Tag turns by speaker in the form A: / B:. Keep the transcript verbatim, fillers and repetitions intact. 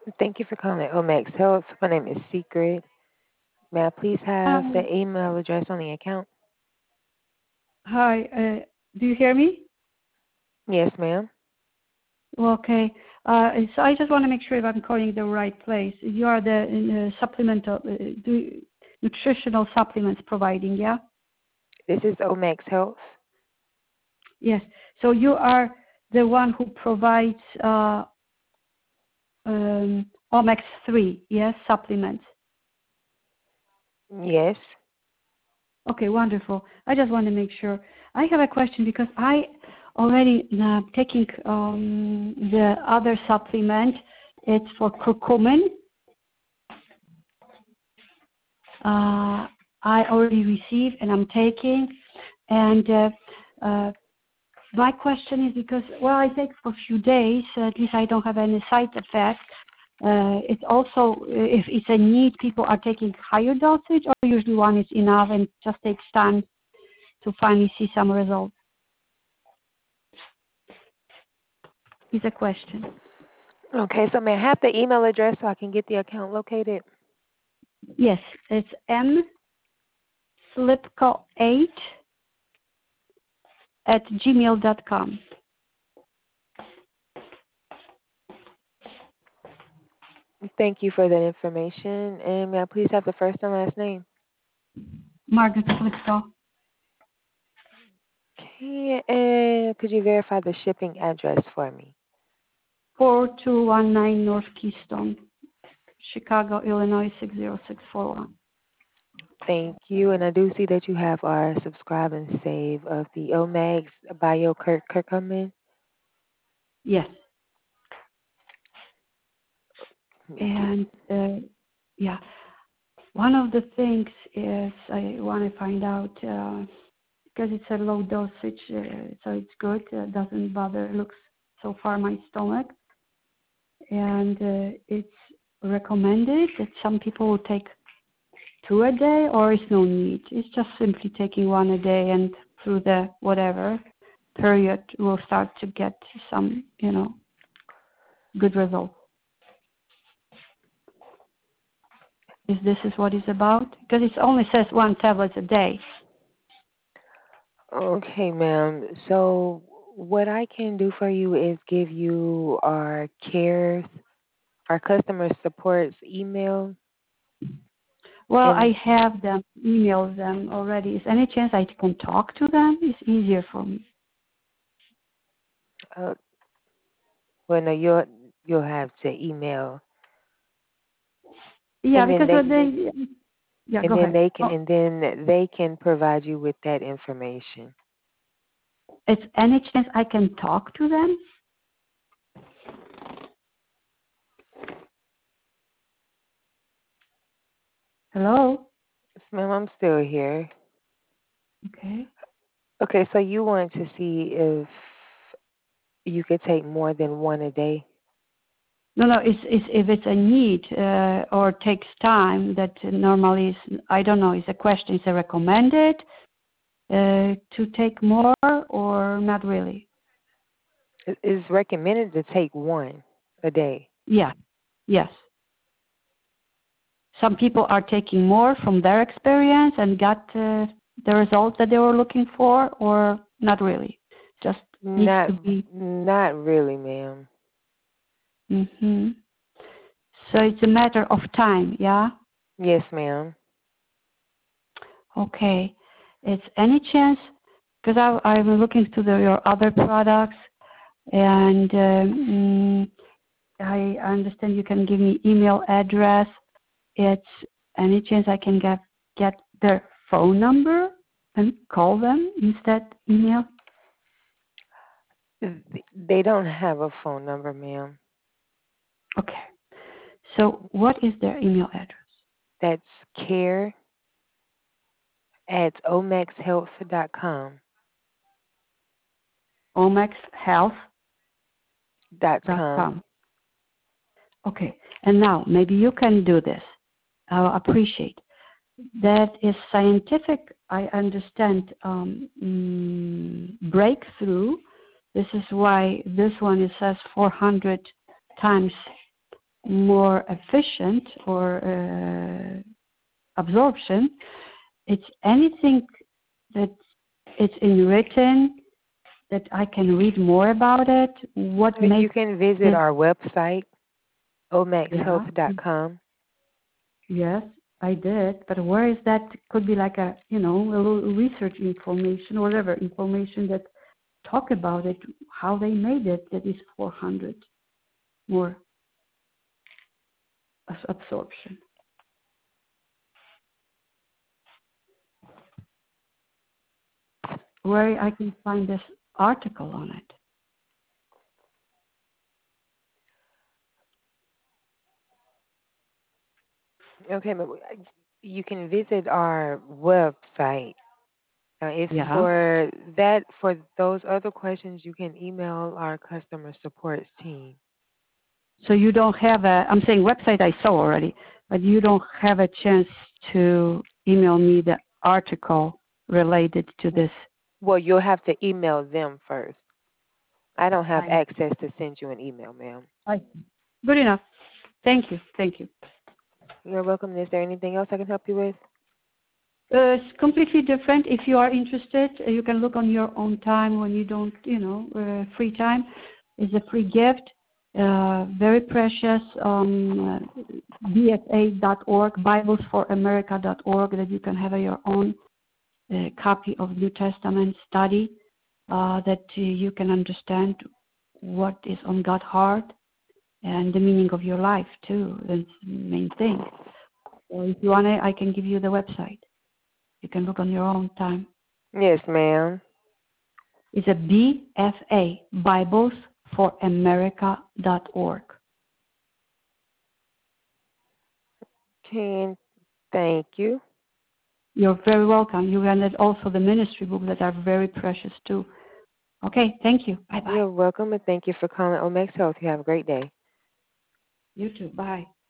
A: Thank you for calling Omax Health. My name is Secret. May I please have the
B: Um,
A: email address on the account?
B: Hi, uh, do you hear me?
A: Yes, ma'am.
B: Well, okay. Uh, so I just want to make sure if I'm calling the right place. You are the uh, supplemental, uh, do, nutritional supplements providing, yeah?
A: This is Omax Health.
B: Yes. So you are the one who provides uh, um, Omex three, yes, supplements.
A: Yes.
B: Okay, wonderful. I just want to make sure. I have a question because I already uh, taking um, the other supplement. It's for curcumin. Uh, I already received and I'm taking. And uh, uh, my question is because, well, I take for a few days, at least I don't have any side effects. Uh, it's also, if it's a need, people are taking higher dosage, or usually one is enough and just takes time to finally see some results? Is a question.
A: Okay, so may I have the email address so I can get the account located?
B: Yes, it's m slipko eight at gmail dot com.
A: Thank you for that information. And may I please have the first and last name?
B: Margaret Slipko,
A: Okay, and could you verify the shipping address for me?
B: four two one nine North Keystone, Chicago, Illinois six zero six four one.
A: Thank you. And I do see that you have our subscribe and save of the Omax Bio Kirk Kirkman.
B: Yes,
A: Let me get.
B: and uh, yeah, one of the things is I want to find out uh, because it's a low dosage, uh, so it's good. Uh, doesn't bother. Looks so far my stomach, and uh, it's recommended that some people will take two a day, or is no need? It's just simply taking one a day, and through the whatever period, we'll start to get some, you know, good results. Is this is what it's about? Because it only says one tablet a day.
A: Okay, ma'am. So what I can do for you is give you our cares, our customer support's email,
B: Well, I
A: and
B: have them, emailed them already. Is any chance I can talk to them? It's easier for me.
A: uh, well, no, you'll you'll have to email,
B: Yeah,
A: and then
B: because
A: they
B: uh, they. Yeah,
A: and
B: go
A: then
B: ahead.
A: they can
B: Oh,
A: and then they can provide you with that information.
B: it's any chance I can talk to them? Hello.
A: Yes, ma'am, I'm still here.
B: Okay.
A: Okay, so you want to see if you could take more than one a day?
B: No, no. It's, it's if it's a need uh, or takes time that normally is, I don't know. Is a question. Is it recommended uh, to take more or not really?
A: It is recommended to take one a day.
B: Yeah. Yes. Some people are taking more from their experience and got uh, the results that they were looking for, or not really. Just needs
A: Not
B: to be.
A: not really, ma'am.
B: Hmm. So it's a matter of time. Yeah.
A: Yes, ma'am.
B: Okay. It's any chance because I'm looking to the, your other products, and um, mm, I understand you can give me email address. It's any chance I can get get their phone number and call them instead email?
A: They don't have a phone number, ma'am.
B: Okay. So what is their email address?
A: That's care at omax health dot com.
B: omax health
A: Dot
B: dot
A: com.
B: com. Okay. And now maybe you can do this. I'll appreciate. That is scientific, I understand, um, mm, breakthrough. This is why this one it says four hundred times more efficient or uh, absorption, it's anything that it's in written that I can read more about it. What
A: You
B: makes
A: can visit
B: this?
A: our website, omax health
B: Yeah,
A: dot com.
B: yes, I did. But where is that? Could be like a you know a little research information, or whatever information that talk about it, how they made it. That is four hundred more absorption. Where I can find this article on it.
A: Okay, but you can visit our website. Uh, it's
B: Yeah.
A: for that. For those other questions, you can email our customer support team.
B: So you don't have a, I'm saying website I saw already, but you don't have a chance to email me the article related to this.
A: Well, you'll have to email them first. I don't have
B: I,
A: access to send you an email, ma'am.
B: I, good enough. Thank you. Thank you.
A: You're welcome. Is there anything else I can help you with?
B: Uh, it's completely different. If you are interested, uh, you can look on your own time when you don't, you know, uh, free time. It's a free gift, uh, very precious on uh, b f a dot org, bibles for america dot org, that you can have your own uh, copy of New Testament study, uh, that uh, you can understand what is on God's heart and the meaning of your life too. That's the main thing. So if you want it, I can give you the website. You can look on your own time.
A: Yes, ma'am.
B: It's a B F A, bibles for america dot org.
A: Can thank you.
B: You're very welcome. You can get also the ministry books that are very precious too. Okay, thank you. Bye bye.
A: You're welcome, and thank you for calling Omex Health. You have a great day.
B: You too. Bye.